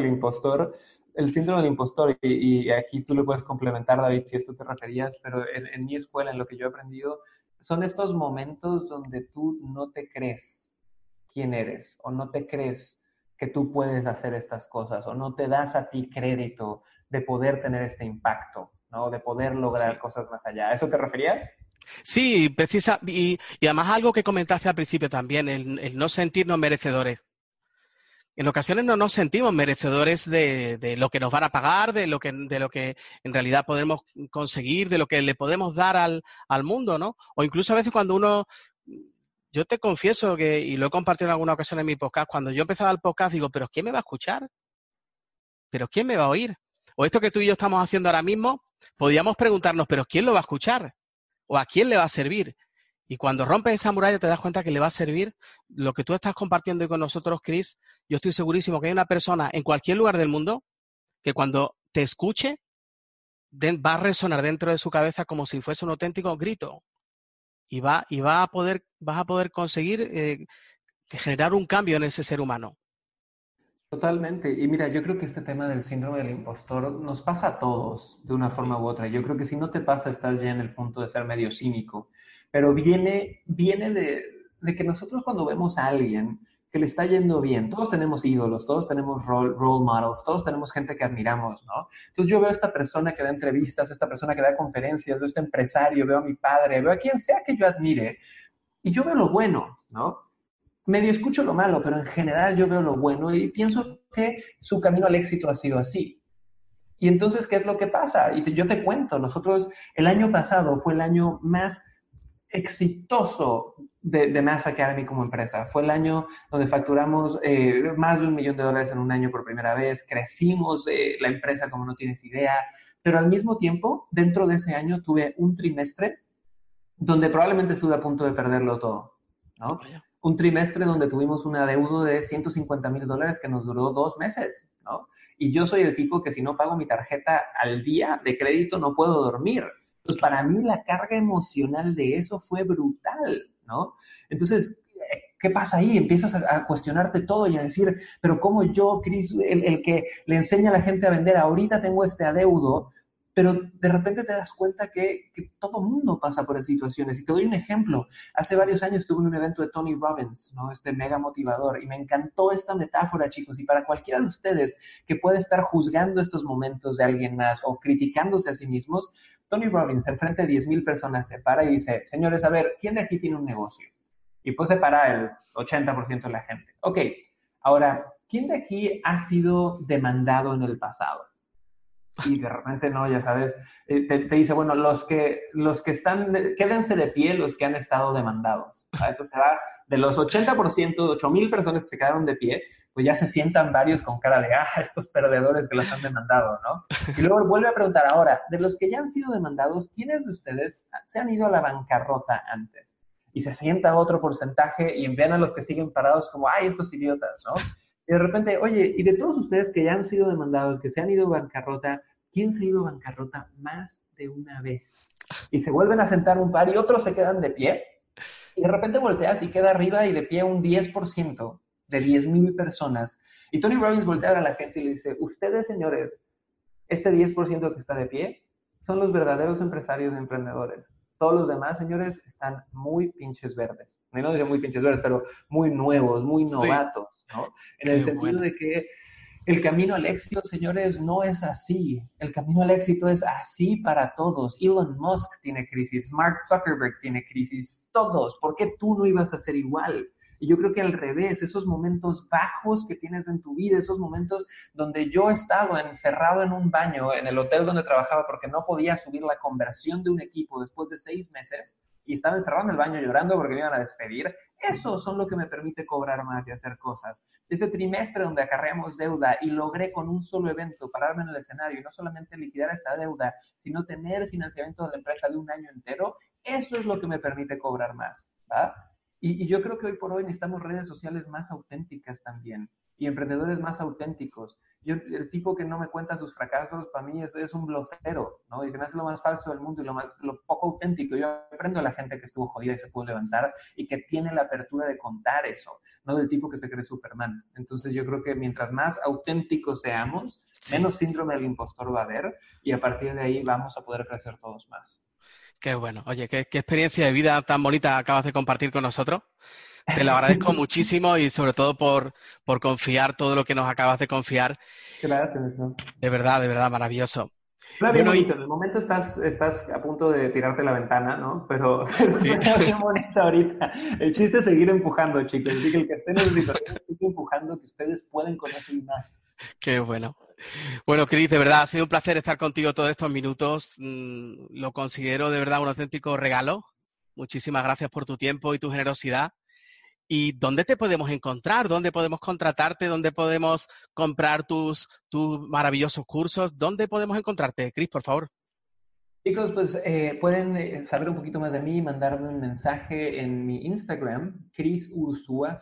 el síndrome del impostor, y aquí tú lo puedes complementar, David, si esto te referías, pero en mi escuela, en lo que yo he aprendido, son estos momentos donde tú no te crees quién eres, o no te crees que tú puedes hacer estas cosas, o no te das a ti crédito de poder tener este impacto, ¿no? De poder lograr Sí. cosas más allá. ¿A eso te referías? Sí, y además algo que comentaste al principio también, el no sentirnos merecedores. En ocasiones no nos sentimos merecedores de lo que nos van a pagar, de lo que en realidad podemos conseguir, de lo que le podemos dar al mundo, ¿no? O incluso a veces yo te confieso y lo he compartido en alguna ocasión en mi podcast, cuando yo empezaba el podcast digo, ¿pero quién me va a escuchar? ¿Pero quién me va a oír? O esto que tú y yo estamos haciendo ahora mismo, podríamos preguntarnos, ¿pero quién lo va a escuchar? ¿O a quién le va a servir? Y cuando rompes esa muralla te das cuenta que le va a servir lo que tú estás compartiendo hoy con nosotros, Chris. Yo estoy segurísimo que hay una persona en cualquier lugar del mundo que cuando te escuche va a resonar dentro de su cabeza como si fuese un auténtico grito. Vas a poder conseguir generar un cambio en ese ser humano. Totalmente. Y mira, yo creo que este tema del síndrome del impostor nos pasa a todos de una Sí, forma u otra. Yo creo que si no te pasa, estás ya en el punto de ser medio cínico. Pero viene de que nosotros cuando vemos a alguien que le está yendo bien, todos tenemos ídolos, todos tenemos role models, todos tenemos gente que admiramos, ¿no? Entonces yo veo a esta persona que da entrevistas, esta persona que da conferencias, veo a este empresario, veo a mi padre, veo a quien sea que yo admire, y yo veo lo bueno, ¿no? medio escucho lo malo, pero en general yo veo lo bueno y pienso que su camino al éxito ha sido así. Y entonces, ¿qué es lo que pasa? Yo te cuento, nosotros el año pasado fue el año más exitoso de Mass Academy como empresa. Fue el año donde facturamos más de $1,000,000 en un año por primera vez, crecimos la empresa como no tienes idea, pero al mismo tiempo, dentro de ese año tuve un trimestre donde probablemente estuve a punto de perderlo todo, ¿no? Vaya. Un trimestre donde tuvimos un adeudo de $150,000 que nos duró 2 meses, ¿no? Y yo soy el tipo que si no pago mi tarjeta al día de crédito no puedo dormir. Entonces, para mí la carga emocional de eso fue brutal, ¿no? Entonces, ¿qué pasa ahí? Empiezas a cuestionarte todo y a decir, pero ¿cómo yo, Chris, el que le enseña a la gente a vender, ahorita tengo este adeudo? Pero de repente te das cuenta que todo mundo pasa por esas situaciones. Y te doy un ejemplo. Hace varios años estuve en un evento de Tony Robbins, ¿no? Este mega motivador, y me encantó esta metáfora, chicos. Y para cualquiera de ustedes que puede estar juzgando estos momentos de alguien más o criticándose a sí mismos, Tony Robbins, enfrente de 10,000 personas, se para y dice, señores, a ver, ¿quién de aquí tiene un negocio? Y pues se para el 80% de la gente. Ok, ahora, ¿quién de aquí ha sido demandado en el pasado? Y de repente no, ya sabes, te dice, bueno, los que están, quédense de pie los que han estado demandados. ¿Vale? Entonces se va de los 80%, 8,000 personas que se quedaron de pie, pues ya se sientan varios con cara de, estos perdedores que los han demandado, ¿no? Y luego vuelve a preguntar, ahora, de los que ya han sido demandados, ¿quiénes de ustedes se han ido a la bancarrota antes? Y se sienta otro porcentaje y envían a los que siguen parados como, estos idiotas, ¿no? Y de repente, oye, y de todos ustedes que ya han sido demandados, que se han ido a bancarrota, ¿quién se ha ido a bancarrota más de una vez? Y se vuelven a sentar un par y otros se quedan de pie. Y de repente volteas y queda arriba y de pie un 10% de 10,000 personas. Y Tony Robbins voltea a ver a la gente y le dice, ustedes, señores, este 10% que está de pie, son los verdaderos empresarios y emprendedores. Todos los demás, señores, están muy pinches verdes. No digo muy pinches verdes, pero muy nuevos, muy Sí, novatos, ¿no? En el qué sentido bueno. de que el camino al éxito, señores, no es así. El camino al éxito es así para todos. Elon Musk tiene crisis, Mark Zuckerberg tiene crisis, todos. ¿Por qué tú no ibas a ser igual? Y yo creo que al revés, esos momentos bajos que tienes en tu vida, esos momentos donde yo he estado encerrado en un baño en el hotel donde trabajaba porque no podía subir la conversión de un equipo después de 6 meses y estaba encerrado en el baño llorando porque me iban a despedir, esos son lo que me permite cobrar más y hacer cosas. Ese trimestre donde acarreamos deuda y logré con un solo evento pararme en el escenario y no solamente liquidar esa deuda, sino tener financiamiento de la empresa de un año entero, eso es lo que me permite cobrar más, ¿va? Y yo creo que hoy por hoy necesitamos redes sociales más auténticas también y emprendedores más auténticos. Yo, el tipo que no me cuenta sus fracasos, para mí es un blofero, ¿no? Y se me hace lo más falso del mundo y lo poco auténtico. Yo aprendo a la gente que estuvo jodida y se pudo levantar y que tiene la apertura de contar eso, no del tipo que se cree Superman. Entonces yo creo que mientras más auténticos seamos, Sí, menos síndrome del impostor va a haber y a partir de ahí vamos a poder crecer todos más. qué bueno. Oye, qué experiencia de vida tan bonita acabas de compartir con nosotros. Te lo agradezco muchísimo y sobre todo por confiar todo lo que nos acabas de confiar. Gracias, ¿no? De verdad, maravilloso. Suena bien Bueno, y bonito, en el momento estás a punto de tirarte la ventana, ¿no? Pero sí, suena bien bonito ahorita. El chiste es seguir empujando, chicos. Así que el que esté en esa situación, sigue empujando, que ustedes pueden con eso y más. qué bueno. Bueno, Cris, de verdad ha sido un placer estar contigo todos estos minutos. Lo considero de verdad un auténtico regalo. Muchísimas gracias por tu tiempo y tu generosidad. ¿Y dónde te podemos encontrar? ¿Dónde podemos contratarte? ¿Dónde podemos comprar tus maravillosos cursos? ¿Dónde podemos encontrarte, Cris, por favor? Chicos, pues pueden saber un poquito más de mí, mandarme un mensaje en mi Instagram, Chris Urzúa,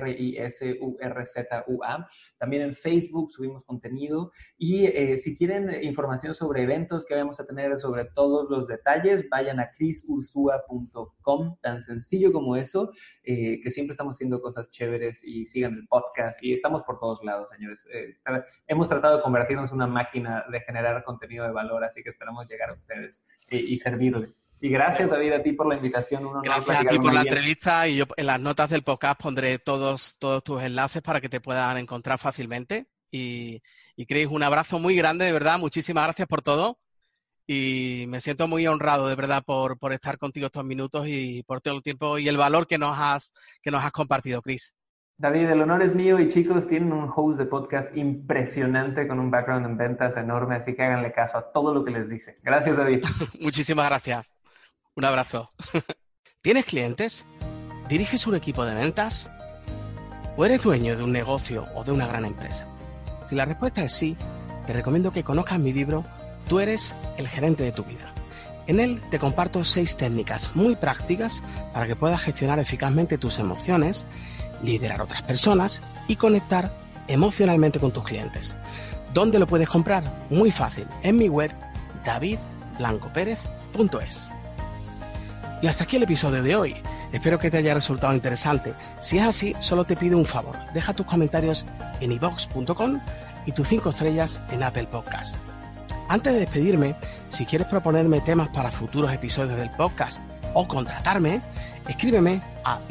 CRISURZUA. También en Facebook subimos contenido. Y si quieren información sobre eventos que vamos a tener, sobre todos los detalles, vayan a chrisurzua.com, tan sencillo como eso, que siempre estamos haciendo cosas chéveres y sigan el podcast. Y estamos por todos lados, señores. Hemos tratado de convertirnos en una máquina de generar contenido de valor, así que esperamos llegar a ustedes y servirles. Y gracias, David, a ti por la invitación. Un honor Gracias a platicar ti con por la alguien. entrevista y yo en las notas del podcast pondré todos tus enlaces para que te puedan encontrar fácilmente. Y Cris, un abrazo muy grande, de verdad. Muchísimas gracias por todo y me siento muy honrado, de verdad, por estar contigo estos minutos y por todo el tiempo y el valor que nos has compartido, Chris. David, el honor es mío y chicos, tienen un host de podcast impresionante con un background en ventas enorme, así que háganle caso a todo lo que les dice. Gracias, David. Muchísimas gracias. Un abrazo. ¿Tienes clientes? ¿Diriges un equipo de ventas? ¿O eres dueño de un negocio o de una gran empresa? Si la respuesta es sí, te recomiendo que conozcas mi libro Tú eres el gerente de tu vida. En él te comparto 6 técnicas muy prácticas para que puedas gestionar eficazmente tus emociones, liderar a otras personas y conectar emocionalmente con tus clientes. ¿Dónde lo puedes comprar? Muy fácil, en mi web davidblancoperez.es. Y hasta aquí el episodio de hoy. Espero que te haya resultado interesante. Si es así, solo te pido un favor. Deja tus comentarios en iVoox.com y tus 5 estrellas en Apple Podcast. Antes de despedirme, si quieres proponerme temas para futuros episodios del podcast o contratarme, escríbeme a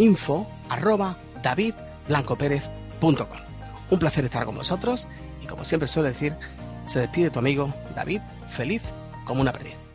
info@davidblancoperez.com. Un placer estar con vosotros y, como siempre suelo decir, se despide tu amigo David, feliz como una perdiz.